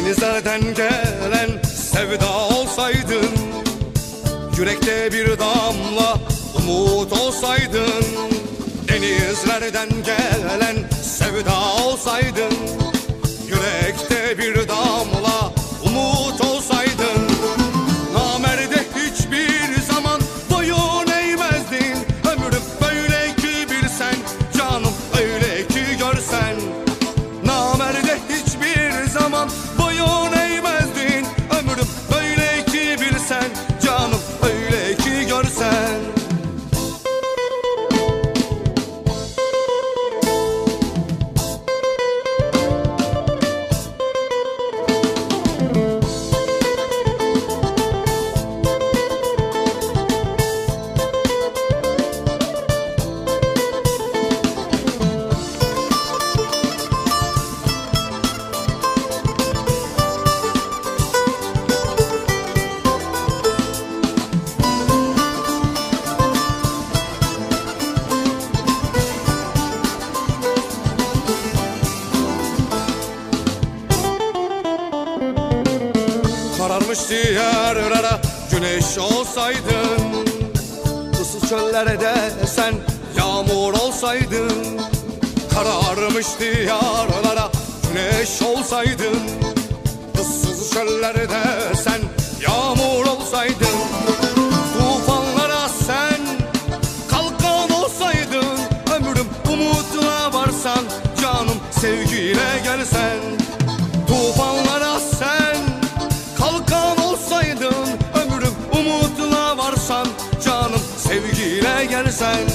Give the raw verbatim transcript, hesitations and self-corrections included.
Denizlerden gelen sevda olsaydın, yürekte bir damla umut olsaydın. Denizlerden gelen sevda olsaydın, yürekte bir damla umut olsaydın. Namerde hiçbir zaman boyun eğmezdin. Ömrüm böyle ki bilsen, canım öyle ki görsen. Namerde hiçbir zaman boyun eğmezdin. Ömrüm böyle ki bilsen, canım öyle ki görsen. Kararmış diyarlara güneş olsaydın, ıssız çöllerde sen yağmur olsaydın. Kararmış diyarlara güneş olsaydın, ıssız çöllerde sen yağmur olsaydın. Tufanlara sen kalkan olsaydın, ömrüm umutla varsan, canım sevgiyle gelsen. Tufanlara sen kalkan olsaydın, ömrüm umutla varsan, canım sevgiyle gelsen.